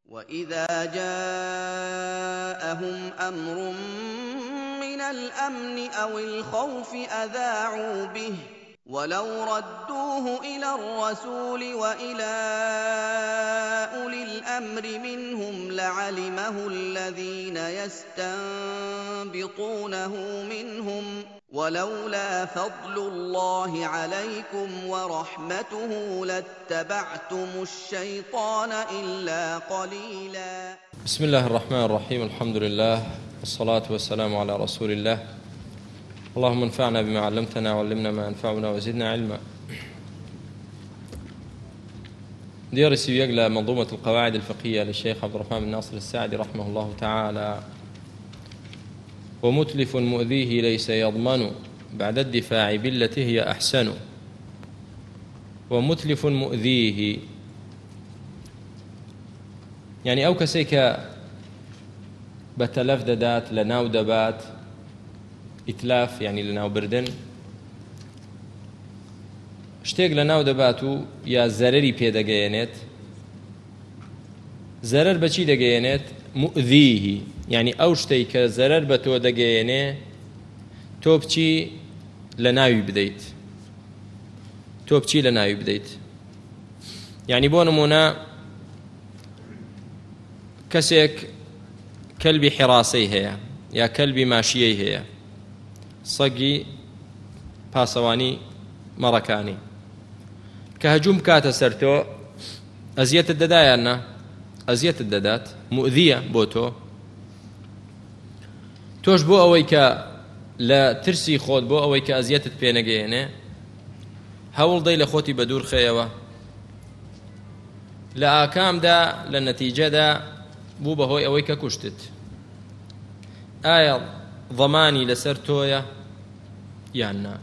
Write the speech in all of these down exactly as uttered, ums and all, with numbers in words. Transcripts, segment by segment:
وإذا جاءهم أمر من الأمن أو الخوف أذاعوا به ولو ردوه إلى الرسول وإلى أولي الأمر منهم لعلمه الذين يستنبطونه منهم ولولا فضل الله عليكم ورحمته لاتبعتم الشيطان إلا قليلا. بسم الله الرحمن الرحيم. الحمد لله والصلاة والسلام على رسول الله. اللهم انفعنا بما علمتنا وعلمنا ما ينفعنا وزدنا علما. درس يقلى منظومة القواعد الفقهية للشيخ عبد الرحمن بن ناصر السعدي رحمه الله تعالى. ومتلف مؤذيه ليس يضمن بعد الدفاع بالتي هي أحسن. ومتلف مؤذيه يعني أو كسيك بتلف ددات لناو دبات إتلاف يعني لناو بردن شتێک لەناو دەبات و یا زەرەری پێدەگەیەنێت. زەرەر بەچی دەگەیەنێت؟ مؤذیه يعني ئەو شتەی کە زەرەر بە تۆ دەگەیەنێ تۆ بچی لە ناوی بدەیت تۆ بچی لە ناوی بدەیت. يعني بۆ نمونە کەسێک کەلبی حیراسەی هەیە یا کەلبی ماشیەی هەیە، سەگی پاسەوانی مەڕەکانی کە هەجوم کاتە سەر تۆ ئەزیەتت دەدایان نا ئەزیەتت دەدات، مؤذیە بۆ تۆ. تۆش بۆ ئەوەی کە لە ترسی خۆت بۆ ئەوەی کە ئەزیەتت پێنەگەیەنێ هەوڵ دەی لە خۆتی بە دوور خەیەوە. لە ئاکامدا لە نەتیجەدا بوو بەهۆی ئەوەی کە کوشتت. ئایا ضەمانی لەسەر تۆیە یان نا؟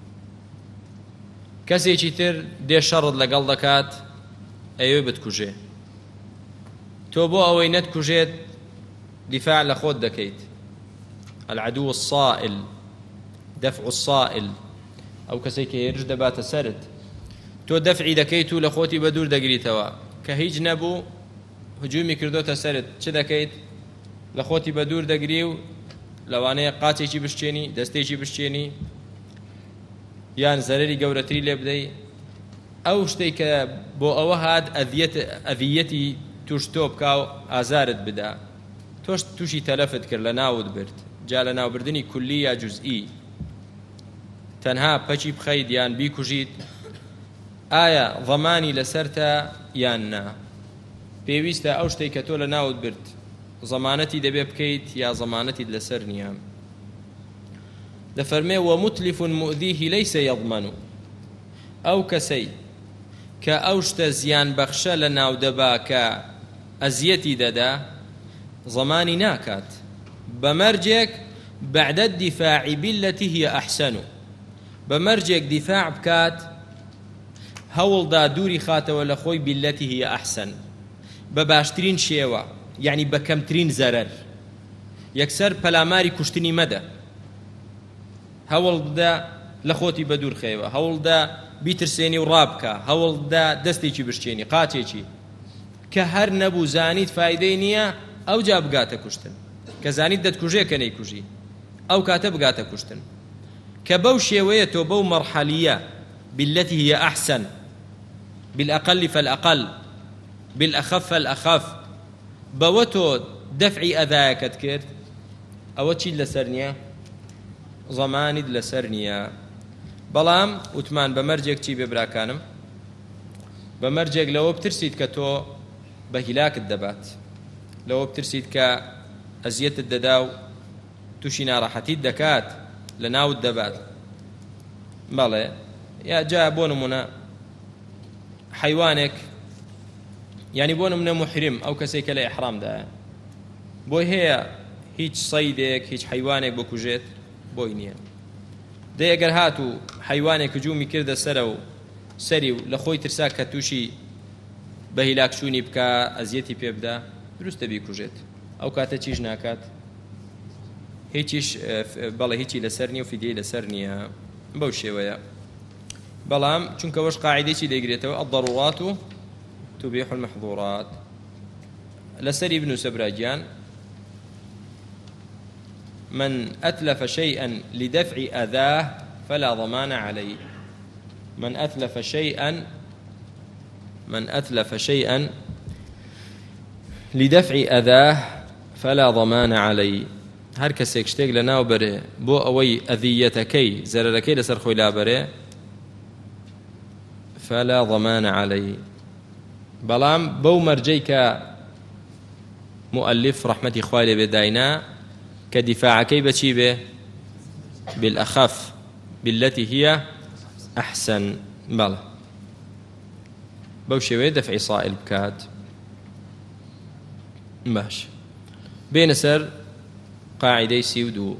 کەسێکی تر دێ شەڕت لەگەڵ دەکات ئەوێ بتکوژێ، تۆ بۆ ئەوەی نەتکوژێت دیفاع لە خۆت دەکەیت. العدو الصائل دفع الصائل ئەو کەسێک کە هێرش دەباتە سەرت تۆ دەفعی دەکەیت و لە خۆتی بە دوور دەگریتەوە. کە هیچ نەبوو هجومی کردۆتە سەرت چ دەکەیت؟ لە خۆتی بە دوور دەگری و لەوانەیە قاچێکی بشتێنی، دەستێکی بشتێنی یان زەرەری گەورەتری لێ بدەی. ئەو شتێک کە بۆ ئەوە هات ئەڤیەتی توش تۆ بکا و ئازارت بدا، تۆش تووشی تەلەفت کرد لە ناوت برد. جا لە ناوبردنی کولی یا جوزئی تەنها پەچی بخەیت یان بیکوژیت، ئایا ضەمانی لەسەرتە یان نا؟ پێویستە ئەو شتێک کە تۆ لە ناوت برد ضەمانەتی دەبێ بکەیت یا ضەمانەتیت لەسەر نییە؟ دەفەرمێ ومتلف مؤذیه ليس يضمن ئەو کەسەی کە ئەو شتە زیان بەخشە لە ناو دەبا کە ئەزیەتی دەدا ضەمانی ناکات بەمەرجێک بعد الدفاع بالتي هي أحسن. بەمەرجێک دیفاع بکات هەوڵدا دووری خاتەوە لە خۆی بالتي هي أحسن، بە باشترین شێوە یعنی بە کەمترین زەرەر. یەکسەر پەلاماری کوشتنی مەدە، هەوڵدا لە خۆتی بە دوور خەیەوە، هەوڵدا بیترسێنی و ڕابکە، هەوڵدا دەستێکی بشتێنی قاچێکی کە هەر نەبوو زانیت فایدەی نییە ئەو جا بگاتە کوشتن. کە زانیت دەتکوژێ کە نەیکوژی ئەو کاتە بگاتە کوشتن. کە بەو شێوەیە تۆ بەو مەرحەلیە بالتي هي أحسن بالأقل فالأقل بالأخف فالأخف بەوە تۆ دەفعی ئەذایەکەت کرد، ئەوە چیت لەسەر نییە؟ ضەمانیت لەسەر نییە. بەڵام وتمان بەمەرجێک چی بێ براکانم؟ بەمەرجێک لەوە بترسیت کە تۆ بە هیلاکت دەبات، لەوە بترسیت کە ئەزیەتت دەدا و تووشی ناڕەحەتیت دەکات، لە ناوت دەبات. بەڵێ یا جا بۆ نمونە حەیوانێک یعنی بۆ نمونە محرم ئەو کەسێک کە لە ئیحرامدایە بۆی هەیە هیچ سەیدێک هیچ حەیوانێک بکوژێت بۆی نییە. دە ئەگەر هات و حەیوانێک هجومی کردە سەرە و سەری و لە خۆی ترسا کە تووشی بە هیلاکشوونی بکە ئەزیەتی پێ بدا دروستە بیکوژێت، ئەو کاتە چیش ناکات؟ هیچیش بەڵێ هیچی لەسەر نییە و فیدیەی لەسەر نییە. بەو شێوەیە. بەڵام چونکە وەش قاعیدەیەکی دەیگرێتەوە الضرورات تبيح المحظورات. لسري بن سبراجيان من أتلف شيئا لدفع أذاه فلا ضمان عليه. من أتلف شيئا من أتلف شيئا لدفع أذاه فلا ضمان عليه. هر کەسێک شتێک لە ناو بەرێ بۆ ئەوەی ئەذیەتەکەی زەرەرەکەی لەسەر خۆی لابەرێ فلا ضمان عليه. بەڵام بەو مەرجەی کە مؤلف ڕەحمەتی خوای لێ بێ داینا کە دیفاعەکەی بەچی بێ بالأخف بالتي هي أحسن. بەڵێ بەو شێوەیە دەفعی سائل بکات. باش بێنە سەر قاعدەی سی و دوو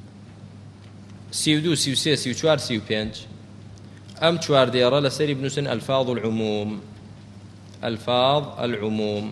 سی و دوو سی و سێ سی و چوار سی و پێنج. ئەم چوار دێڕە لەسەری بنووسن ئەلفاظ العموم. ئەلفاظ العموم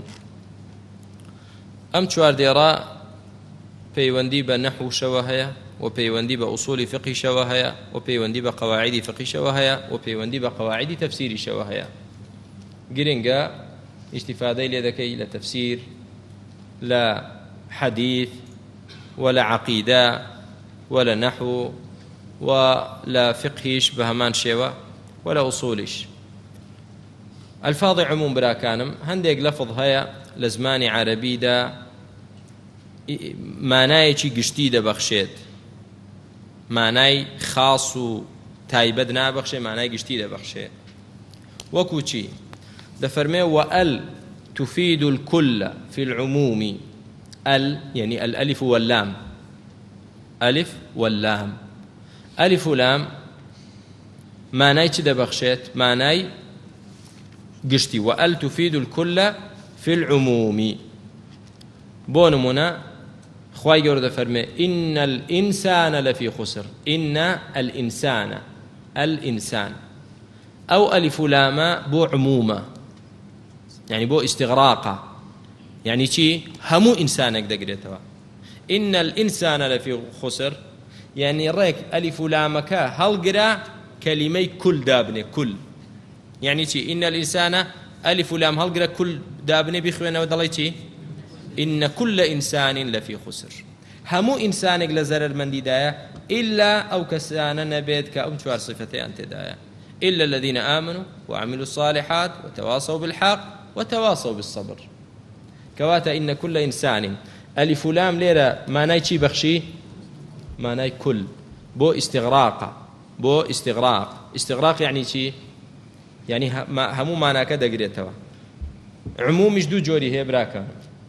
ئەم چوار دێڕە پەیوەندی بە نەحوشەوە هەیە و پەیوەندی بە ئوسولی فقیشەوە هەیە و پەیوەندی بە قەواعیدی فقیشەوە هەیە و پەیوەندی بە قەواعیدی تەفسیریشەوە هەیە. گرنگە ئیستیفادەی لێ دەکەی لە تەفسیر لە حەدیث ولا عقيدة ولا نحو ولا فقهيش بهمان شيوة ولا أصوليش. الفاظ عموم براكانم هنديك لفظ هيا لزماني عربي دا معناي چي گشتي دا بخشيت معناي خاص و تايبد نابخشي معناي گشتي دا بخشيت. وكو چي دا فرمي وأل تفيد الكل في العموم. ال يعني الألف واللام. ألف واللام ألف ولام معناي چه دبخشيت معناي قشتي. وأل تفيد الكل في العموم. بونمنا خواي جورد فرمي إن الإنسان لفي خسر. إن الإنسان الإنسان أو ألف لاما بو عمومة يعني بو استغراقة يعني شي همو إنسانك دقريتوا. إن الإنسان لفي خسر يعني ريك ألف لامك هل قرأ كلمة كل دابنة كل يعني شي إن الإنسان ألف لام هل قرأ كل دابنة بخوانه ودليتي إن كل إنسان لفي خسر. همو إنسانك لزرر من دايا إلا أو كسان نبيت كأم شوار صفتي أنت دايا إلا الذين آمنوا وعملوا الصالحات وتواصوا بالحق وتواصوا بالصبر. كواتا إن كل إنسان ألف لام ليرة معناي چي بخشي معناي كل بو استغراق بو استغراق. استغراق يعني چي يعني همو معنى كده قريتها. عموم مش دو جوري هي براكا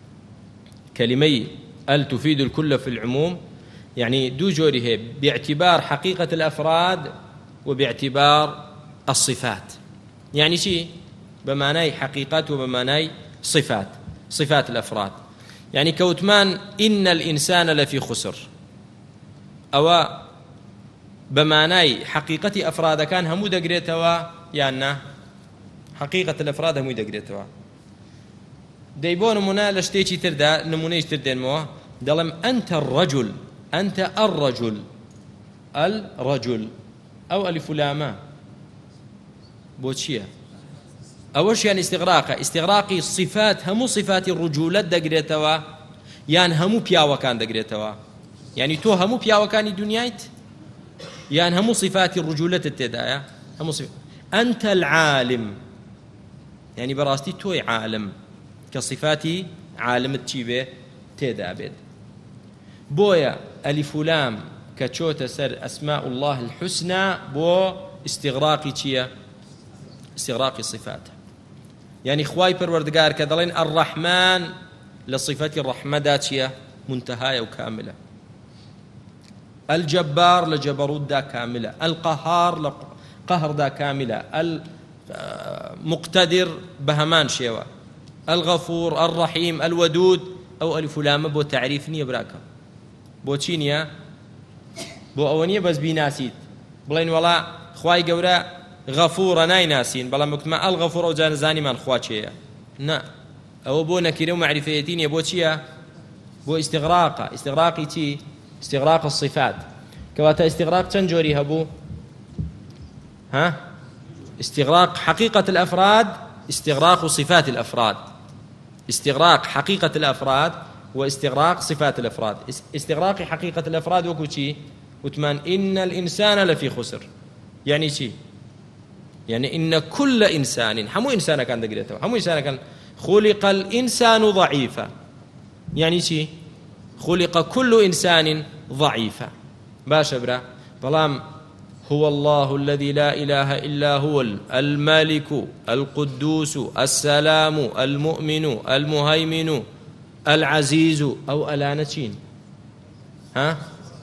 كلمي ال تفيد الكل في العموم يعني دو جوري هي باعتبار حقيقة الأفراد وباعتبار الصفات. يعني شي بمعناي حقيقات وبمعناي صفات. صفات الأفراد يعني كوتمان إن الإنسان لفي خسر أو بمعناي حقيقة أفراد كان همو دقريتوا يعني حقيقة الأفراد همو دقريتوا. ديبون منا لشتيشي تردا نمونيش تردين موا دلم أنت الرجل أنت الرجل الرجل أو ألف لاما بوتشيا أوش يعني استغراقه استغراقي صفات همو صفات الرجولة دقريتوا يعني همو بياوة كان دقريتوا يعني تو همو بياوة كان دنيايت يعني همو صفات الرجولة التدايا همو صفات. أنت العالم يعني براستي توي عالم كصفاتي عالم التشيبه تدابد. بويا ألف لام كتشوت سر أسماء الله الحسنى بو استغراقي تشيا استغراقي صفاته يعني خواي پروردگار كدلين الرحمن لصفات الرحمة داتشيا منتهاية وكاملة. الجبار لجبروت دا كاملة. القهار لقهر دا كاملة. المقتدر بهمان شيوا. الغفور الرحيم الودود أو ألف لام بو تعريفني براكا بو تشينيا بو أونية بس بيناسيت بلين ولا خواي قورا غفورة ناي ناسين بلا مكتما الغفور أو جانزاني من خواتشيا نا أو بو نكيرو معرفيتين يبو تشيا بو استغراق استغراقي تي استغراق الصفات كواتا استغراق تنجوري هبو ها استغراق حقيقة الأفراد استغراق صفات الأفراد استغراق حقيقة الأفراد واستغراق صفات الأفراد. استغراق حقيقة الأفراد وكوشي وتمان إن الإنسان لفي خسر، يعني شي يعني إن كل إنسان، حمو إنسان كان دقيقته، حمو إنسان كان خلق الإنسان ضعيفا، يعني شي خلق كل إنسان ضعيفا. باشا برا بلام هو الله الذي لا إله إلا هو الملك القدوس السلام المؤمن المهيمن العزيز أو ألانتين، ها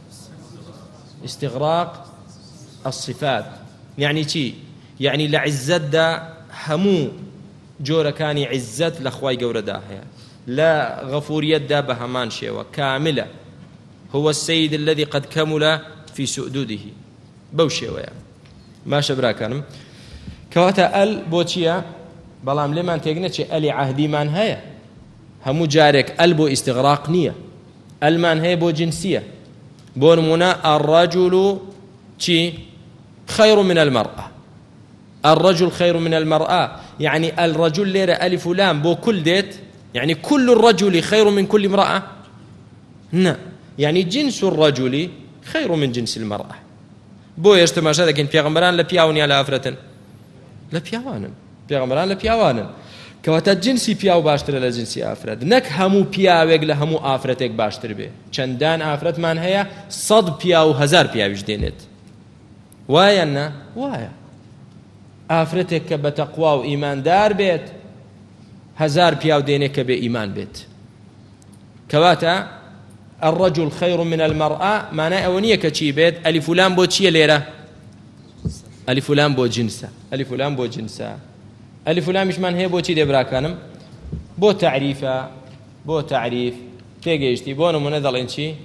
استغراق الصفات. يعني شي يعني لعزت دا همو جورا كاني عزت لخواي قورا داهية، لا غفوريت دا بهمان شيوة كاملة، هو السيد الذي قد كمل في سؤدده بوشيوة يعني. ما شبرا كانم كواتا ال بوتشيا بلام لمن تيقنتش ألي عهدي من هيا همو جارك ال بو استغراق نية، المان هي بو جنسية. بونمنا الرجل شي خير من المرأة، الرجل خير من المرأة، يعني الرجل ليرة ألف لام بو كل ديت، يعني كل الرجل خير من كل امرأة، نا يعني جنس الرجل خير من جنس المرأة. بو يجتمع شذا كن بيغمران لبياون يا لافرتن لبياوانن بيغمران لبياوانن كواتا جنسي بياو باشتر لجنسي آفرت، نك همو بياوك لهمو آفرتك باشتر بي. چندان آفرت من هيا صد بياو هزار بياوش دينت، وايا نا وايا آفرتك بتقوى وإيمان دار بيت هزار بياو دينك بإيمان بيت. كواتا الرجل خير من المرأة معناه أونية كشي بيت ألف لام بو تشي ليرة ألف لام بو جنسة، ألف لام بو جنسة، ألف لام مش من هي بو تشي دبرا كانم بو تعريفة بو تعريف تيجيشتي بو نمونه ضل شي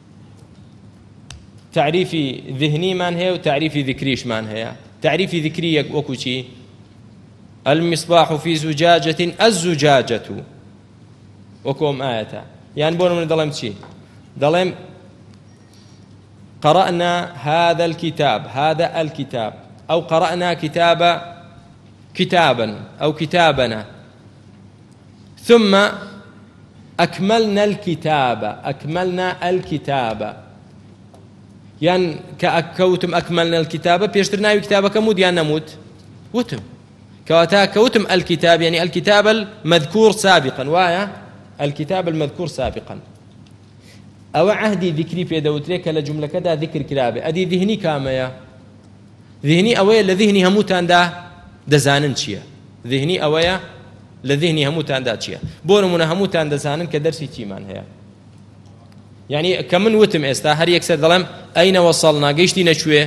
تعريفي ذهني من هي وتعريفي ذكريش من هي. تعريفي ذكري وكو شي المصباح في زجاجة الزجاجة وكم آية، يعني بو نمونه ضل شي ضلهم قرأنا هذا الكتاب، هذا الكتاب، أو قرأنا كتاب كتابا أو كتابنا، ثم أكملنا الكتاب، أكملنا الكتاب، يعني كأكوتم أكملنا الكتاب بيشترنا كتابك مود يعني نموت وتم كواتا كوتم الكتاب، يعني الكتاب المذكور سابقا، ويا الكتاب المذكور سابقا. أو عهدي ذكري في دوتريك لجملة كذا ذكر كلابي أدي ذهني كامية، ذهني أويا لذهني هموتان دا دزانن شيا، ذهني أويا لذهني هموتان دا شيا. بورمونا هموتان دزانن كدرسي تيمان هيا، يعني كمن وتم استا هر يكسر ظلم أين وصلنا قيشتي نشوي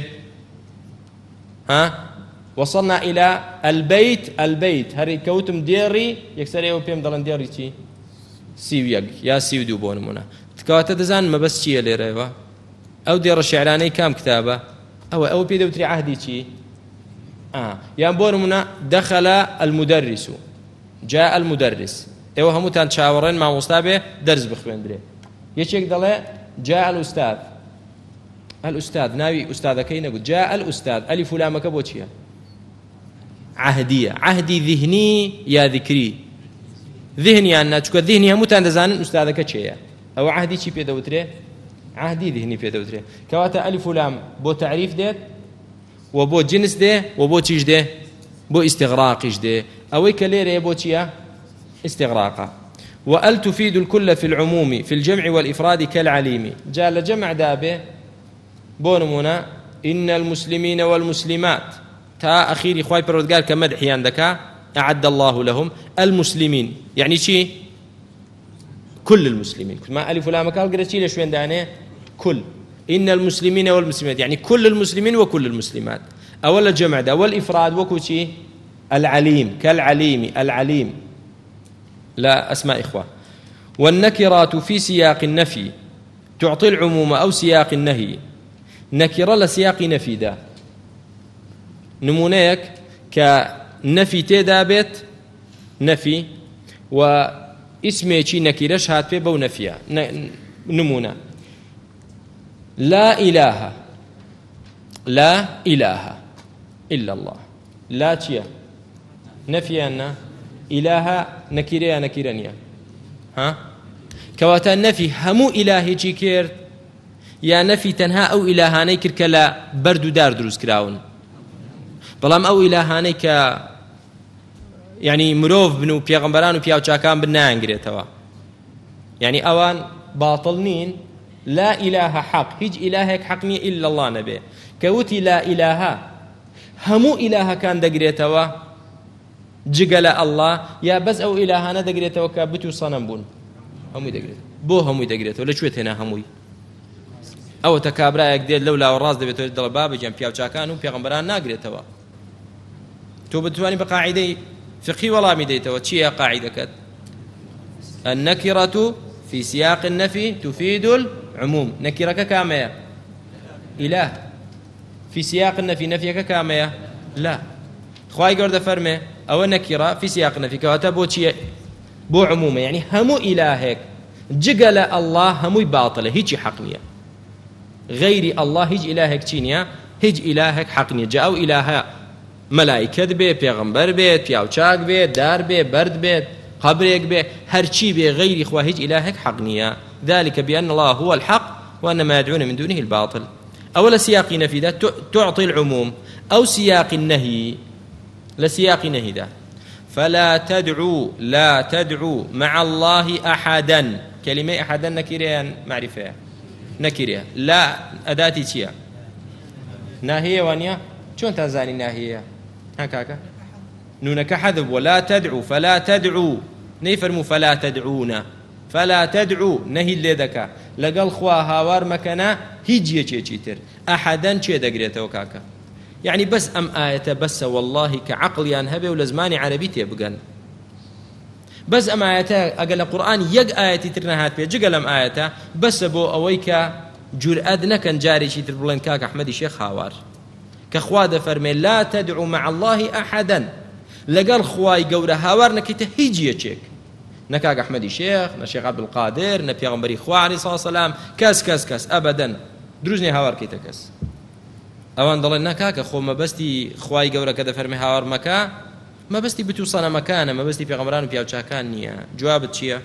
ها وصلنا إلى البيت، البيت هر كوتم ديري يكسر يو بيم ظلم ديري شي سيويق يا سيودو بورمونا كواتا دزان ما بس شيء ليريوا أو دير الشعراني كام كتابة أو أو بيدو تري عهدي شيء آه ينبورمنا دخل المدرس، جاء المدرس، إيوه هم تان شاورين مع مصطابة درس بخوين دري يشيك دله جاء الأستاذ، الأستاذ ناوي أستاذ كي نقول جاء الأستاذ ألف لام كبوتشيا عهدية، عهدي ذهني يا ذكري، ذهني أنا تشكو ذهني هم تان دزان أستاذ كشيا أو عهدي شي بيدا وتري عهدي ذهني بيدا وتري كواتا ألف لام بو تعريف ده وبو جنس ده وبو تيج ده بو استغراقش ده أو كليرة بو تيا استغراقا. وأل تفيد الكل في العموم في الجمع والإفراد كالعليم، جاء لجمع دابه بونمونا إن المسلمين والمسلمات تا أخير إخوائي برودقار كمدحي عندك أعد الله لهم المسلمين، يعني شي كل المسلمين، ما ألف لام قال قرأت شي ليش وين دانه كل، إن المسلمين والمسلمات يعني كل المسلمين وكل المسلمات. أولا جمع ده والإفراد وكو شي العليم كالعليم، العليم لا أسماء إخوة. والنكرات في سياق النفي تعطي العموم أو سياق النهي، نكرة لسياق نفي ده نمونيك كنفي تدابت نفي واسمه شي نكرش هات في بو نفيا نمونة لا إله، لا إله إلا الله، لا تيا نفي أن إله نكيريا نكيرانيا ها كواتا نفي همو إلهي جي كرد يا نفي تنها أو إلهاني كرد كلا برد دار دروس كراون بلام أو إلهاني ك يعني مروف بنو بيغمبران و بياو چاكان بنا انگريتوا يعني أوان باطلنين لا إله حق هج إلهك حقني إلا الله نبي كوتي لا إله همو إله كان دقريتوا جقل الله يا بس أو إلهانا دقريتوا كابتو صنم بون همو دقريتوا بو همو دقريتوا لشويت هنا هموي أو تكابرا يقدر لولا والراس دبيتو يدل باب جنب بياو چاكان و بيغمبران ناقريتوا تو بتواني بقاعدة فقهي ولا مديتوا تشي قاعدة كد النكرة في سياق النفي تفيد العموم نكرك كامية إله في سياق النفي نفيك كامية لا خواي قرد فرمي أو نكرة في سياق النفي كواتبو تشي بو عموم يعني همو إلهك جقل الله همو باطله هيج حقنية غير الله هيج إلهك تشينيا هيج إلهك حقنية جاءوا إله ملائكة بي پیغمبر بي پیاوچاک بي دار بي برد بي قبرك بي هرچي بي غير خواهج إلهك حقنية ذلك بأن الله هو الحق وأن ما يدعون من دونه الباطل أول سياق نفي ذا تعطي العموم أو سياق النهي لسياق نهي ذا فلا تدعو لا تدعو مع الله أحدا كلمة أحدا نكريا معرفة نكريا لا أداتي تيا ناهية وانيا شون تزاني ناهية هكاكا نونك حذف ولا تدعو فلا تدعو نيفرمو فلا تدعونا فلا تدعو نهي اللي ذكا لقال خوا هاوار مكانا هيجي تشيتر أحدا شي دقريته وكاكا يعني بس أم آية بس والله كعقل ينهبه ولزماني عربي تيبقن بس أم آية أقل القرآن يق آية ترنهات بيه جقل أم آية بس بو أويك جرأد نكن جاري شي تربلين كاك أحمد الشيخ هاوار كخواد فرمي لا تدعو مع الله أحدا لقال خواي قورة هاوار نكته هيجي تشيك نكاك أحمد الشيخ نشيخ عبد القادر نبي غنبري خوا عليه الصلاة والسلام كاس كاس كاس أبدا دروزني هاوار كيتا كاس أوان ضل نكاك خو ما بستي خواي قورة كذا فرمي هاوار مكا ما بستي بتوصل مكانه ما بستي في غمران وفي أوشاكان نيا جواب تشيا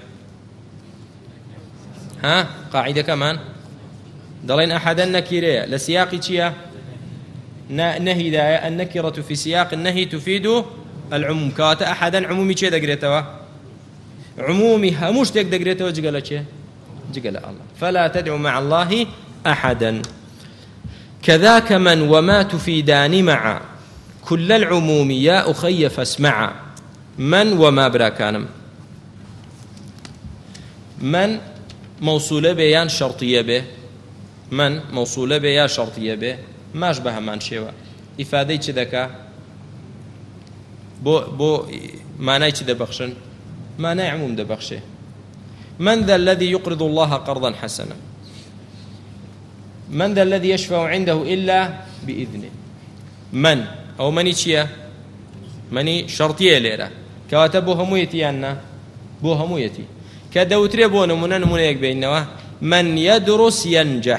ها قاعدة كمان ضلين أحدا نكيريا لسياقي تشيا نهي دا النكرة في سياق النهي تفيد العموم كاتا أحدا عمومي چه دقريتوا عمومي هموش تك دقريتوا جقل چه جقل الله فلا تدعو مع الله أحدا كذاك من وما تفيدان مع كل العموم يا أخي فاسمع من وما براكانم من موصولة بيان شرطية به من موصولة بيان شرطية به ما أشبه من شيء إفادة كذا بو بو معناه كذا بخشن معناه عموم ده بخشه من ذا الذي يقرض الله قرضا حسنا من ذا الذي يشفع عنده إلا بإذنه من أو مني شيء مني شرطية ليرة كاتبو همويتي أنا بو همويتي كدوتري بو نمونا نمونا يكبينوا من يدرس ينجح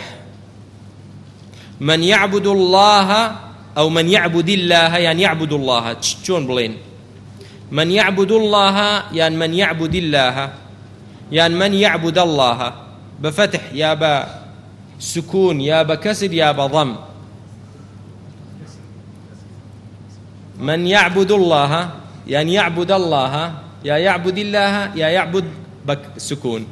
من يعبد الله أو من يعبد الله يعني يعبد الله شون بلين من يعبد الله يعني من يعبد الله يعني من يعبد الله بفتح يا با سكون يا بكسر يا بضم من يعبد الله يعني يعبد الله يا يعبد الله يا يعبد بك سكون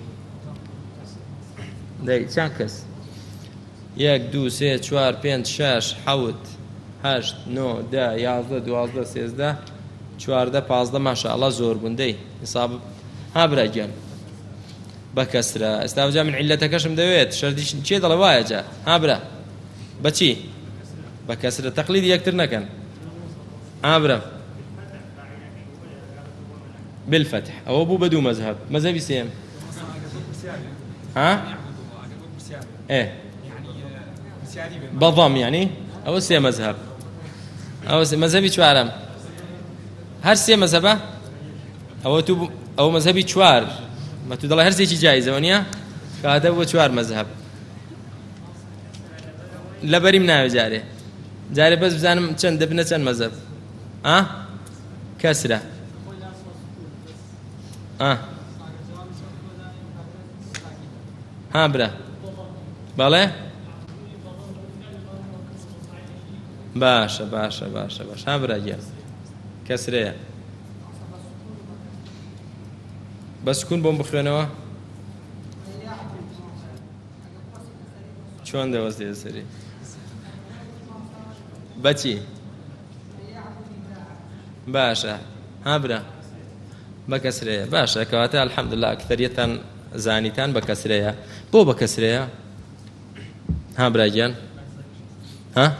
داي شانكس ياك دو سي چوار پنج شش حوت هشت نو ده يازده دوازده سيزده چوارده پازده ما شاء الله زور بندي حساب ها براجان بكسره استوجا من علتك شم دويت شردي شي دلا واجا ها برا بچي بكسره تقليد يكتر نكن ها برا بالفتح او ابو بدو مذهب مذهبي سيم ها ايه بضم يعني او سي مذهب او سي مذهبي چوارم هر سي مذهبه او تو او مذهبي چوار ما تو دڵێ هەر سێکی جایزە وانە کاتە بۆ چوار مەذهب لەبەریم ناوێ جارێ جارێ بەس بزانم چەند دەبنە چەند مەذهب ئا کەسرە ئا ها برا بەڵێ باشە باشە باشە باش ها برا گیان کەسرەیە بە سکون بۆم بخوێنەوە چۆن دەوەستێ سەری بەچی باشە ها برا بە کەسرەیە باشە کەواتە الحەمدولله ئەکتەریەتان زانیتان بە کەسرەیە بۆ بە کەسرەیە ها براگیان ها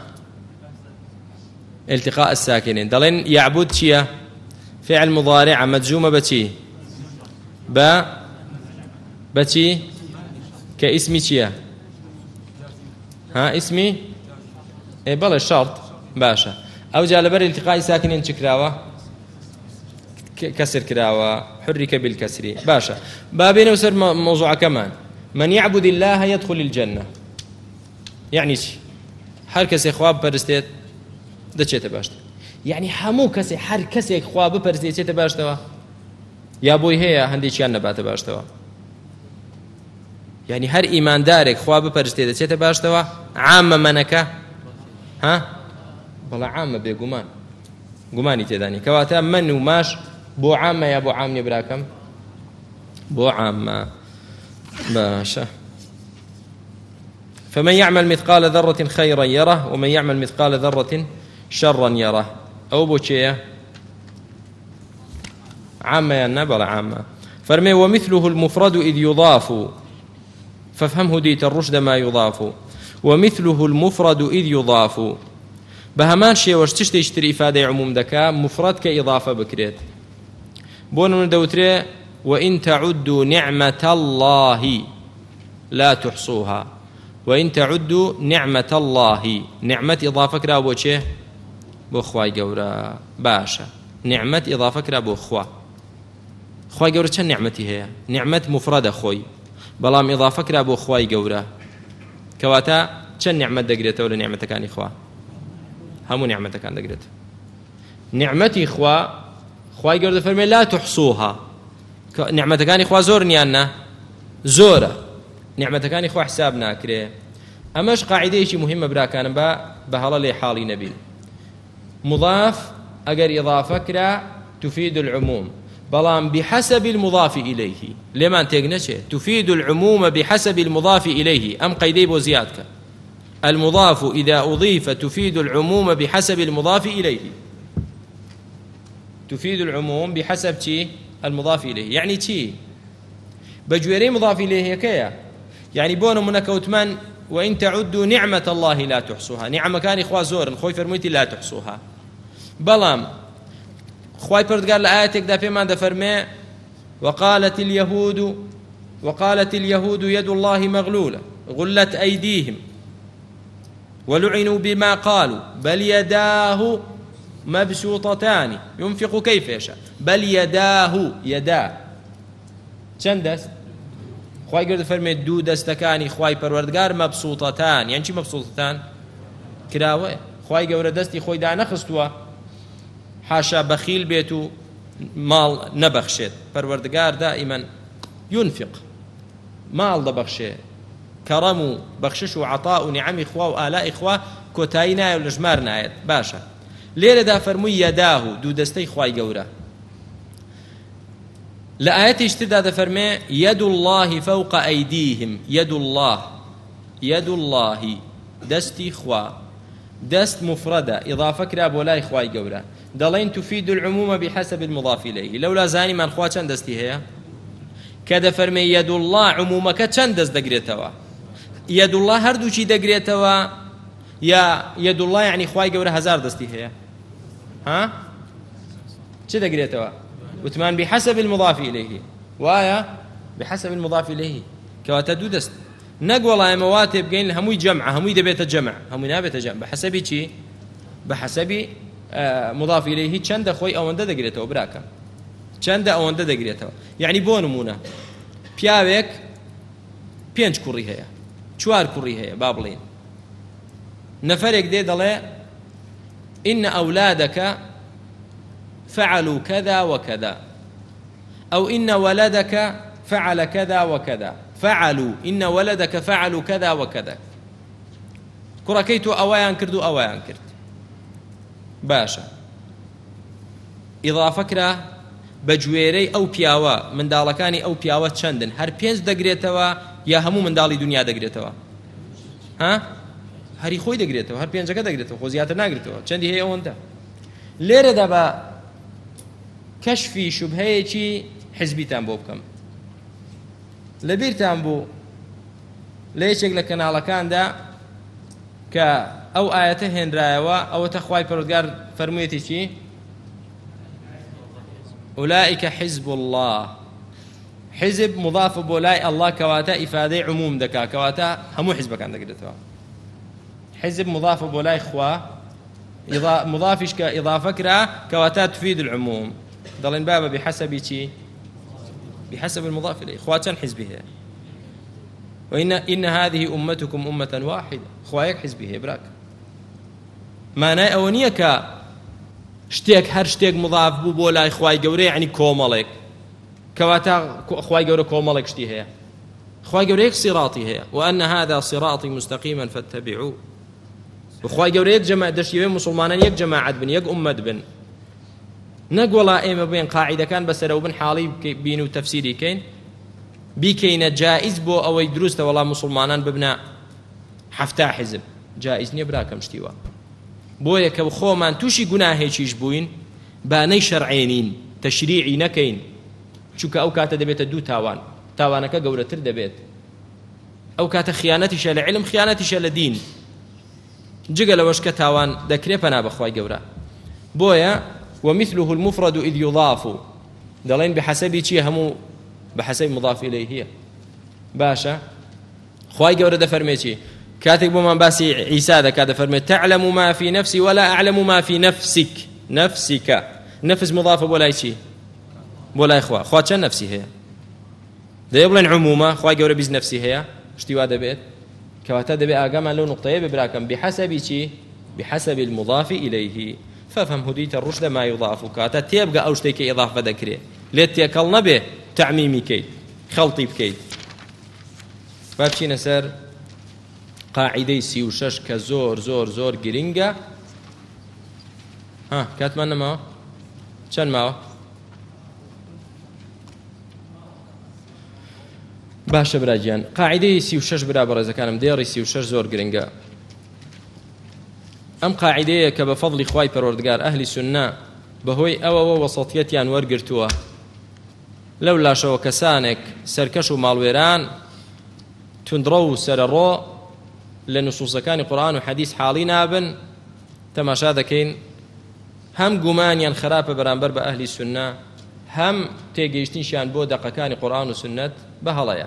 التقاء الساكنين دلين يعبد شيا فعل مضارع مجزومة بتي با بتي كاسمي شيا ها اسمي إيه بلا شرط باشا أو جاء لبر التقاء ساكنين شكراوة كسر كراوة حرك بالكسر باشا بابين وسر موضوع كمان من يعبد الله يدخل الجنة يعني شي هر کەسێ خوا بپەرستێت دەچێتە باشتر یعنی هەموو کەسێ هەر کەسێک خوا بپەرستێت چێتە باشتەوە یا بۆی هەیە هەندێکیان نەباتە باشتەوە یعنی هەر ئیماندارێک خوا بپەرستێت دەچێتە باشتەوە عامە منەکە ها بەڵێ عامە بێگومان گومانی تێدانی کەواتە من و ماش بۆ عامە یا بۆ عام نیە براکەم بۆ عامە باشە فمن يعمل مثقال ذرة خيرا يره ومن يعمل مثقال ذرة شرا يره أو بوشية عامة يا نبل عامة فرمي ومثله المفرد إذ يضاف فافهم هديت الرشد ما يضاف ومثله المفرد إذ يضاف بهمان شيء واشتشت يشتري إفادة عموم دكا مفرد كإضافة بكريت بون من دوتري وإن تعدوا نعمة الله لا تحصوها وإن تعدوا نعمة الله نعمة إضافة كرا بو چه بو خواي گورا باشا نعمة إضافة كرا بو خوا خواي گورا چه نعمتي هي نعمة مفردة خوي بلام إضافة كرا بو خواي گورا كواتا چه نعمة دقريته ولا نعمة كان إخوا همو نعمة كان دقريته نعمتي إخوا خواي گورا فرمي لا تحصوها نعمة كان إخوا زور نيانا زورة نعمة كان إخوة حساب ناكره أماش قاعدة شيء مهمة برا كان با بهلا لي حالي نبيل مضاف أجر إضافة كرا تفيد العموم بلام بحسب المضاف إليه لما تجنشه تفيد العموم بحسب المضاف إليه أم قيدي بوزيادك المضاف إذا أضيف تفيد العموم بحسب المضاف إليه تفيد العموم بحسب شيء المضاف إليه يعني شيء بجويري مضاف إليه كيا يعني بون منك وثمان وإن تعدوا نعمة الله لا تحصوها نعمة كان إخوة زور خوي فرميتي لا تحصوها بلام خوي بردقار لآياتك دا فيما دا فرمي وقالت اليهود وقالت اليهود يد الله مغلولة غلت أيديهم ولعنوا بما قالوا بل يداه مبسوطتان ينفق كيف يشاء بل يداه يدا چندس خواهی گرد فرمید دو دستکانی خواهی پروردگار مبسوطتان یعنی چی مبسوطتان کراوه خواهی گرد دستی خواهی دا نخستوه حاشا بخیل بیتو مال نبخشید پروردگار دائما ينفق مال دبخشه كرم و بخشش و عطاء و نعم إخوة و آلاء إخوة كتاينا ولجمار نايت باشا ليلة دا فرمي يداه دو دستي خواهي قورا لآيات اشتدا دا فرمي يد الله فوق أيديهم يد الله يد الله دستي خوا دست مفردة إضافة كراب ولا إخواهي قورا دلين تفيد العموم بحسب المضاف إليه لولا زاني من خوا چند دستي هي كذا فرمي يد الله عمومك چند دست دقريتوا يد الله هردو چي دقريتوا يا يد الله يعني خواهي قورا هزار دستي هي ها چه دقريتوا وثمان بحسب المضاف إليه وآية بحسب المضاف إليه كواتا دو دست نقول الله مواتب قين هموي جمع هموي دبيت الجمع هموي نابت الجمع بحسب چي بحسب آه مضاف إليه چند خوي أو انده دقريتوا براكا چند أو انده دقريتوا يعني بو نمونه پیاوێک پێنج کوڕی هەیە چوار کوڕی هەیە با بڵێن نەفەرێک دێ دەڵێ إن أولادك فعلوا كذا وكذا أو إن ولدك فعل كذا وكذا، فعلوا إن ولدك فعلوا كذا وكذا، كڕەکەی تۆ ئەوەیان کرد و ئەوەیان کرد. باشە، ئیضافە کرا بە گوێرەی ئەو پیاوە، منداڵەکانی ئەو پیاوە چەندن؟ هەر پێنج دەگرێتەوە یا هەموو منداڵی دنیا دەگرێتەوە؟ ها؟ هەری خۆی دەگرێتەوە، هەر پێنجەکە دەگرێتەوە، خۆ زیاتر ناگرێتەوە. چەندی هەیە ئەوەندە؟ لێرەدا بە کەشفی شوبهەیەکی حزبیتان بۆ بکەم. لەبیرتان بوو لە یەکێک لە کەناڵەکاندا کە ئەو ئاەتە هێنرایەوە، ئەوەتە خوای پەروەردگار فەرموویەتی چی؟ أولئك حزب الله. حزب مضاف بۆ لای ئەڵڵا کەواتە ئیفادەی عموم دەکا، کەواتە هەموو حزبەکان دەگرێتەوە. حزب مضاف بۆ لای خوا، مضافیش کە ئیضافە کرا کەواتە تفید العموم. دەڵێن بابە بحسب چی؟ بحسب المضاف إليه. خوا چەند حزبی هەیە؟ وإن إن هذه أمتكم أمة واحدة. خوايك حزبي هي براك. معناه أونية كا شتيك هر شتيك مضاف بو بولا خواي جوري يعني كومالك. كواتا خواي جوري كومالك شتي هي. خواي جوري صراطي هي، وأن هذا صراطي مستقيما فاتبعوه. وخواي جوري جماعة دشيوين مسلمانان يك جماعة بن يك أمة بن. نقولا إما بين قاعدة كان بس لو بن حالي بينو تفسيري كين. بیکەینە جائز بۆ ئەوەی دروستە وەڵام مسلمانان ببنە حەفتا حزب، جائز نییە براکەم شتیوە. بۆیە کە خۆمان تووشی گوناهێکیش بووین بانەی شەرعێنین، تەشریعی نەکەین، چونکە ئەو کاتە دەبێتە دوو تاوان، تاوانەکە گەورەتر دەبێت. ئەو کاتە خیانەتیشە لە عیلم، خیانەتیشە لە دین، جگە لەوەش کە تاوان دەکرێ پەنا بەخوای گەورە. بۆیە ومثله المفرد إذ يضاف، دەڵێن بحەسەبی چیە؟ هەموو بحسب مضاف إليه هي. باشا خواي جورد فرميتي كاتب من باسي عيسى ذا كذا فرميت تعلم ما في نفسي ولا أعلم ما في نفسك. نفسك نفس مضاف ولا شيء ولا إخوة خوات نفسي هي ده يبلن عموما خواي جورد بيز نفسي هي اشتي وادا بيت كواتا دبي أقام له نقطة ببراكم بحسب شيء بحسب المضاف إليه. ففهم هديت الرشد ما يضاف كاتا تيبقى أو شتيك إضافة ذكري ليتيكل نبي تعميمي كيد خلطي بكيد. بابشينا سر قاعدة سي وشش كزور زور زور جرينجا. ها كاتمنا ما شن ما باشا براجيان قاعدة سي وشش برابر إذا كان مديري سي وشش زور جرينجا. أم قاعدة كبفضل خواي پروردگار أهل سنة بهوي أو وسطيتيان ورقرتوها لولا شو كسانك سركشوا مالويران تندرو سررو لنصوص كان قرآن وحديث حالي نابن تماشا ذكين هم قمانيا خرابة برانبر بأهل السنة هم تيجيشتين شان بودق كان قرآن وسنة بهلايا.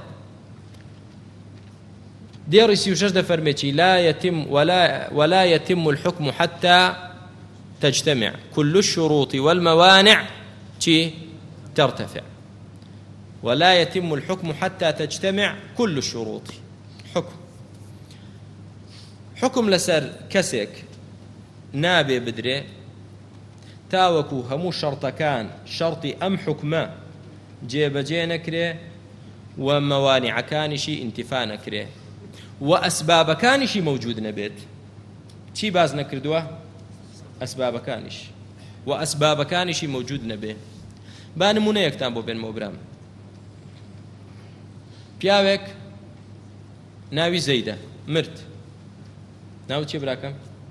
دير سيوشش دفرمتي لا يتم ولا ولا يتم الحكم حتى تجتمع كل الشروط والموانع تي ترتفع. ولا يتم الحكم حتى تجتمع كل الشروط. حكم حكم لسر كسك نابي بدري تاوكو همو شرط كان شرطي أم حكمه جيب جينكري وموانع كانشي انتفاع نكري وأسباب كانشي موجود نبيت چی باز نكردوه أسباب كانش وأسباب كانشي موجود نبي بانمونه يكتان بو بين موبرام پیاوێک ناوی زەیدە مرد ناو چی براکەم؟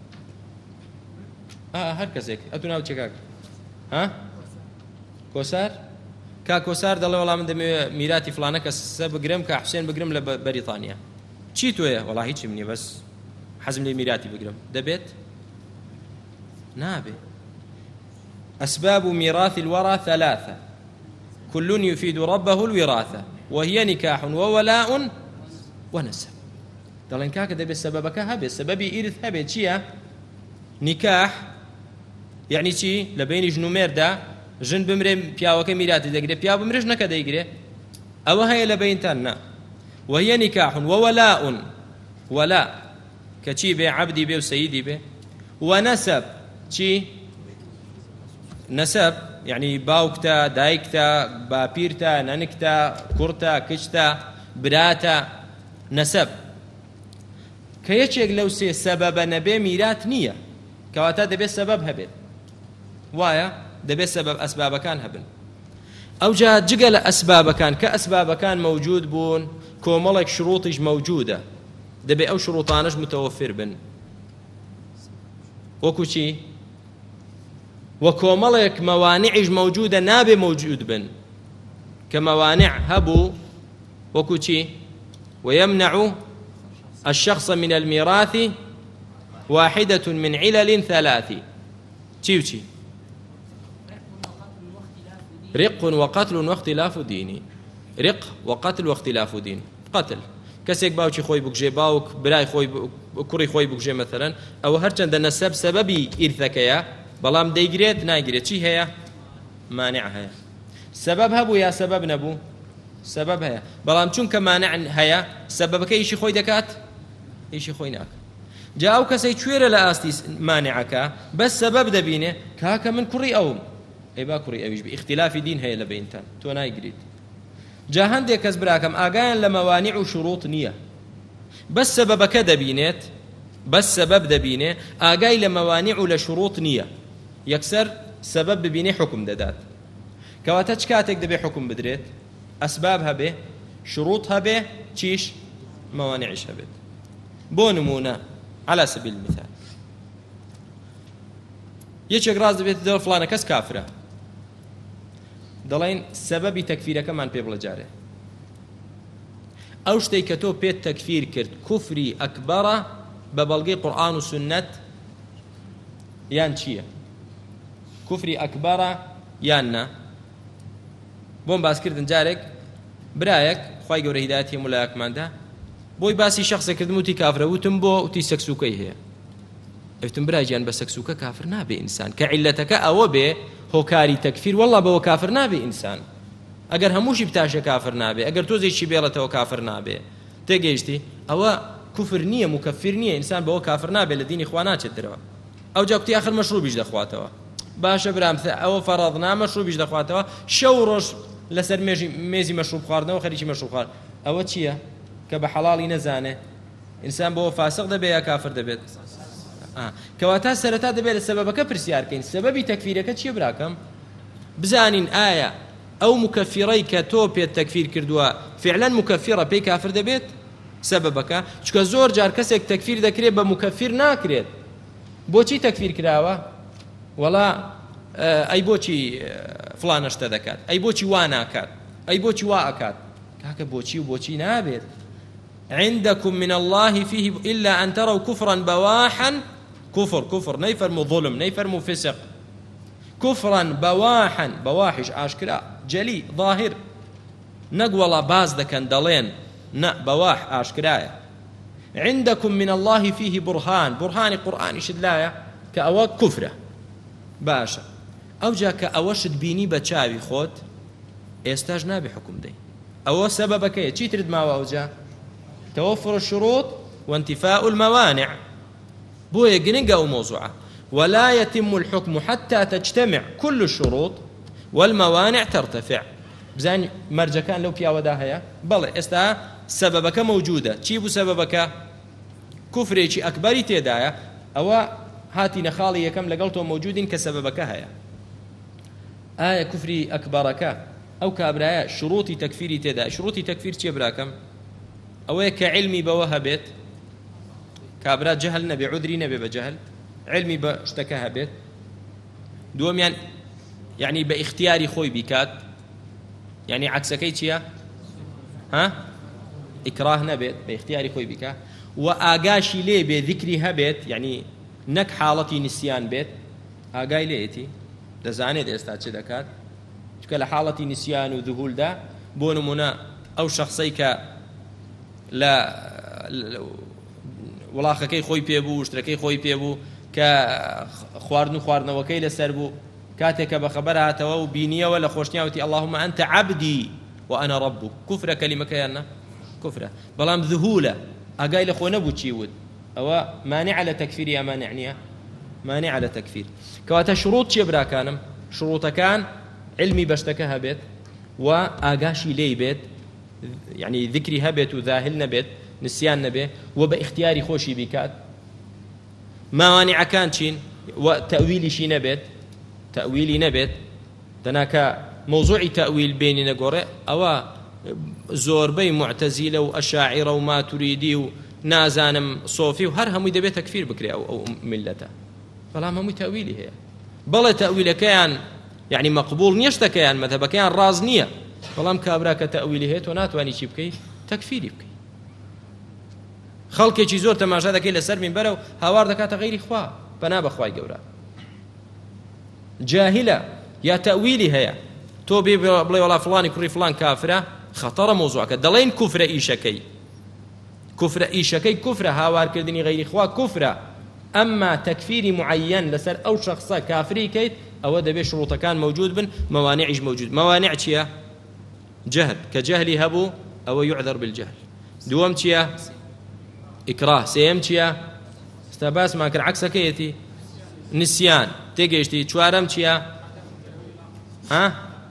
هەر کەسێک ئەتو ناو چێکاک ها کۆسار کا کۆسار دەڵێ وەڵام من دەمەوێت میراتی فلانە کەسە بگرم کە حوسێن بگرم لە بەریتانیا. چی تۆیە؟ وەڵا هیچی منیە بەس حەزم لێ میراتی بگرم. دەبێت؟ نابێت. أسباب ميراث الورى ثلاثة كل يفيد ربه الوراثة وهي نكاح وولاء ونسب. دلن كاك دبي السببك هبه سببي إرث هبه چيا؟ نكاح يعني چي لبين جنومير دا جن بمري بياوك ميراث دغري بياو بمرج نك دغري او هي لبين تنا وهي نكاح وولاء ولاء كچي بي عبدي بي وسيدي بي ونسب چي نسب یعنی باوکتە دایکتە باپیرتە نەنکتە کوڕتە کچتە براتە نەسەب کە یەکێک لەو سێ سەبەبە نەبێ میرات نییە کەواتە دەبێت سەبەب هەبێت وایە دەبێت سەبەب ئەسبابەکان هەبن ئەوجا جگە لە ئەسبابەکان کە ئەسبابەکان مەوجود بوون کۆمەڵێک شروطیش مەوجودە دەبێت ئەو شروطانش متەوەفر بن وەکو چی وە کۆمەڵێک مەوانعیش مەوجودە نابێ مەوجود بن کە مەوانع هەبوو وەکو چی ويمنع الشخص من الميراث واحدة من علل ثلاث چی وچی رق وقتل واختلاف ديني رق وقتل واختلاف دين قتل کەسێک باوکی خۆی بکوژێ باوک برای خۆی کوڕی خۆی بکوژێ مەثەلەن ئەوە هەرچەندە نەسەب سەبەبی ئیرثەکەیە بەڵام دەیگرێت ناگرێت چی هەیە مانع هەیە سەبەب هەبوو یا سەبەب نەبوو سەبەب هەیە بەڵام چونکە مانع هەیە سەبەبەکە ئیشی خۆی دەکات ئیشی خۆی ناکات جا ئەو کەسەی کوێرە لە ئاستی مانعەکە بەس سەبەب دەبینێ کاکە من کوڕی ئەوم ئەی با کوڕی ئەویش بە ئیختلافی دین هەیە لە بینتان تۆ نایگریت جا هەندێک کەس براکەم ئاگایان لە مەوانیع و شروط نییە بەس سەبەبەکە دەبینێت بەس سەبەب دەبینێ ئاگای لە مەوانیع و لە شروط نییە یەکسەر سەبەب ببینێ حکم دەدات کەواتە چ کاتێک دەبێ حکم بدرێت ئەسباب هەبێ شروط هەبێ چیش مەوانیعش هەبێت بۆ نمونە على سبيل المثال یەکێک ڕاست دەبێت دەڵ فڵانە کەس کافرە دەڵێن سەبەبی تەکفیرەکەمان پێ بڵە جارێ ئەو شتەی کە تۆ پێت تەکفیر کرد کوفری ئەکبەرە بە بەڵگەی قورئان و سنەت یان چییە کوفری ئەکبەرە یان نا بۆم باسکردن جارێک برایەک خوای گەورە هیدایەتی مولایەکماندا بۆی باسی شخصێک کردم وتی کافرە وتم بۆ وتی سەکسوکەی هەیە ئەوتم برای گیان بە سەکسوکە کافر نابێ ئینسان کە عیلەتەکە ئەوە بێ هۆکاری تەکفیر وەڵڵا بەوە کافر نابێ ئینسان ئەگەر هەمووشی بتاشە کافر نابێ ئەگەر تۆزێکی بێڵێتەوە کافر نابێ تێگەیشتی ئەوە کوفر نییە مکەفر نییە ئینسان بەوە کافر نابێ لە دینی خوا ناچێت دەرەوە ئەو جا کوتی ئاخر مەشروبیش دەخواتەوە باشە برام ئەوە فەرەض نا مەشروبیش دەخواتەوە شەو ڕۆژ لەسەر مێزی مەشروب خواردنەوە خەریکی مەشروب خوارد ئەوە چییە کە بە حەڵاڵی نەزانێ ئینسان بەوە فاسق دەبێت یا کافر دەبێت کەواتە سەرەتا دەبێت لە سەبەبەکە پرسیارکەین سەبەبی تەکفیرەکە چییە براکەم بزانین ئایا ئەو مکەفیڕەی کە تۆ پێت تەکفیر کردووە فعلا مکەفیڕە پێی کافر دەبێت سەبەبەکە چکە زۆر جار کەسێک تەکفیر دەکرێت بە مکەفیر ناکرێت بۆچی تەکفیر کراوە وەڵا ئەی بۆچی فڵانە شتە دەکات ئەی بۆچی وا ناکات ئەی بۆچی وا ئەکات کاکە بۆچی و بۆچی نابێت عندكم من الله فيه إلا أن تروا كفرا بواحا كفر كفر نيفرموا ظلم نيفرموا فسق كفرا بواحا بواحش آشكرا جلي ظاهر نقوى باز دكان دلين نا بواح آشكرايا عندكم من الله فيه برهان برهان قرآن شدلايا كأوا كفرة باشا أو جا كأوشد بيني بتشاوي خود استاجنا بحكم دي أو سببك يا تشي ترد ما وأوجا توفر الشروط وانتفاء الموانع بويا جنقة وموضوعة ولا يتم الحكم حتى تجتمع كل الشروط والموانع ترتفع بزين مرجع كان لو بيا وداهيا بلى استا سببك موجودة تشيبو سببك كفري شي أكبري تدايا أو هاتي نخالي كم لقلتو موجودين كسببك هيا آية كفري أكبرك أو كابرايا شروطي تكفيري تدايا شروطي تكفير تشي براكم أو كعلمي بوهبت كابرا جهل نبي عذري نبي بجهل علمي باشتكاها بيت دوم يعني يعني باختياري خوي بكات يعني عكسكي تشيا ها إكراه نبيت باختياري خوي بكا وآقاشي لي بذكري هبيت يعني نك حالتي نسيان بيت آقاي ليتي دزاني دي استاذ دكات شكل حالتي نسيان وذهول دا بونمنا أو شخصيك لا وڵاخەکەی خۆی پێبوو شتەکەی خۆی پێبوو کە خواردن و خواردنەوەکەی لەسەر بوو کاتێکە بەخەبەر هاتەوە و بینیەوە لە خۆشنیاوتی اللهم أنت عبدي وأنا ربك كفرە کەلیمەکەیانە كفرە بەڵام ذهولە ئاگای لە خۆ نەبوو چی وت ئەوە مانع لە تەکفیر یا مانع نییە مانع لە تەکفیر کەواتە شروط چیە براکانم شروطەکان علمی بەشتەکە هەبێت و ئاگاشی لێی بێت، یعنی ذکری هەبێت و ذاهل نەبێت، نسیان نەبێت و بە اختیاری خۆشی بیکات. ماوانیعەکان چین؟ و تەویلیشی نەبێت، تەویلی نەبێت، دەناکە مەوزوعی تەویل بینی نەگۆڕێ. ئەوە زۆربەی معتەزیلە و ئەشاعیرە و ماتوریدی و نازانم سۆفی و هەر هەمووی دەبێت تەکفیر بکرێ ئەو میلەتە، بەڵام هەمووی تەویلی هەیە. بەڵێ تەویلەکەیان یعنی مەقبوڵ نییە، شتەکەیان مەذهبەکەیان ڕاز نییە، بەڵام کابرا کە تەویلی هەیە تۆ ناتوانی چی بکەیت؟ تەکفیری بکەیت. خەڵکێکی زۆر تەماشا دەکەی لەسەر مینبەرە و هاوار دەکاتە غەیری خوا، پەنا بەخوای گەورە، جاهلە یا تەویلی هەیە. تۆ بێ بڵێ وەڵا فڵانی کوڕی فڵان کافرە، خەتەرە مۆزوعەکە. دەڵێن کوفرە ئیشەکەی، کوفرە ئیشەکەی کوفرە، هاوارکردنی غەیری خوا کوفرە، ئەمما تەکفیری معەیەن لەسەر ئەو شەخصە کافری کەیت ئەوە دەبێت شروطەکان موجود بن، مەوانیعیش موجود. مەوانیع چییە؟ جەهل، کە جەهلی هەبوو ئەوە یعذر بالجهل. دووەم چییە؟ ئیکراه. سێیەم چییە؟ ستا باسمان کرد عەکسەکەیەتی، نسیان. تێگەیشتی. چوارەم چییە؟ ها؟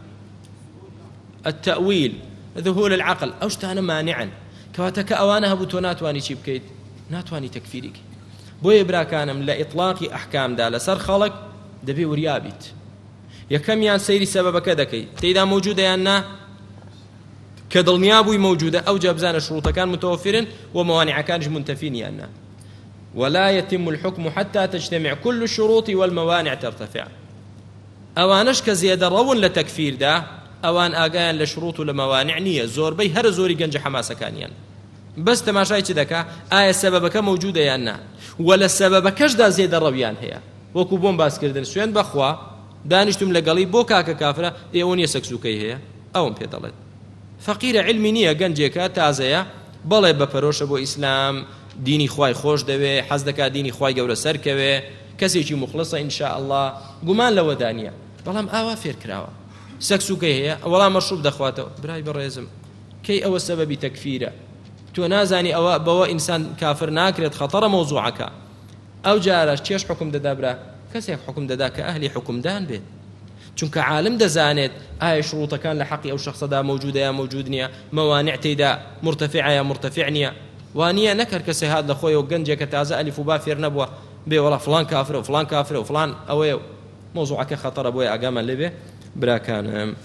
التأويل، ذهول العقل. ئەو شتانە مانعن، کەواتە کە ئەوانە هەبوو تۆ ناتوانی چی بکەیت؟ ناتوانی تەکفیریکە. بۆیە براکانم لە ئیطلاقی ئەحکامدا لەسەر خەڵک دەبێ وریابیت. یەکەمیان سەیری سەبەبەکە دەکەیت، تێیدا موجودە یان نا؟ کە دڵنیا بووی موجودە ئەو جا بزانە شروطەکان متوفرن و مەوانیعەکانش منتەفین یان نا. ولا يتم الحكم حتى تجتمع كل الشروط والموانع ترتفع. ئەوانش کە زێدە ڕەون لە تەکفیردا، ئەوان ئاگایان لە شروط و لە مەوانیع نییە، زۆربەی هەر زۆری گەنجە حەماسەکانیان. بەس تەماشای چ دەکا؟ ئایا سەبەبەکە موجودە یان نا؟ و لە سەبەبەکەشدا زێدە ڕەویان هەیە. وەکو بۆم باسکردن، سوێن بەخوا دانیشتم لەگەڵی بۆ کاکە کافرە، ئێوە نییە سەکسوکەی هەیە، ئەوم پێ دەڵێت. فەقیرە، علمی نییە، گەنجێکە تازەیە، بەڵێ بەپەرۆشە بۆ ئیسلام، دینی خوای خۆش دەوێ، حەز دەکات دینی خوای گەورە سەرکەوێ، کەسێکی مخلصە ئینشاء الله، گومان لەوە دانیە، بەڵام ئاوا فێر کراوە، سەکسوکەی هەیە، وەڵام مەشروب دەخواتەوە. برای بەڕێزم، کەی ئەوە سەبەبی تەکفیرە؟ تۆ نازانی ئەوە بەوە ئینسان کافر ناکرێت، خەتەرە مەوزوعەکە. ئەو جارەش چێش حکم دەدا برا؟ کەسێک حکم دەدا کە ئەهلی حکمدان بێت، چونکە عالم دەزانێت ئایا شروطەکان لە حەقی ئەو شەخسەدا موجودە یا موجود نییە، مەوانیع تێیدا مرتفعە یا مرتفع نییە. وانییە نەکرد کەسێ هات لە خۆیەوە گەنجێکە تازە ئەلیف و با فێر نەبووە بێ وەڵا فڵان کافرە و فڵان کافرە و فڵان ئەوەیە. مۆزوعەکە خەتەرە، بۆیە ئاگامان لێبێ براکانم.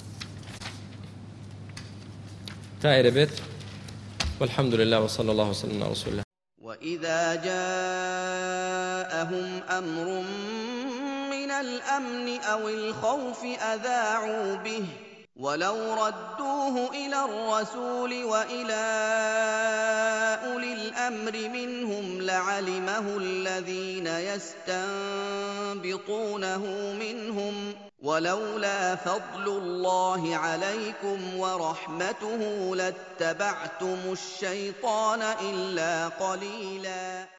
تائرە بێت. والحمد لله وصلى الله وسلم على رسول الله. وإذا جاءهم أمر من الأمن أو الخوف أذاعوا به ولو ردوه إلى الرسول وإلى أولي الأمر منهم لعلمه الذين يستنبطونه منهم ولولا فضل الله عليكم ورحمته لاتبعتم الشيطان إلا قليلا.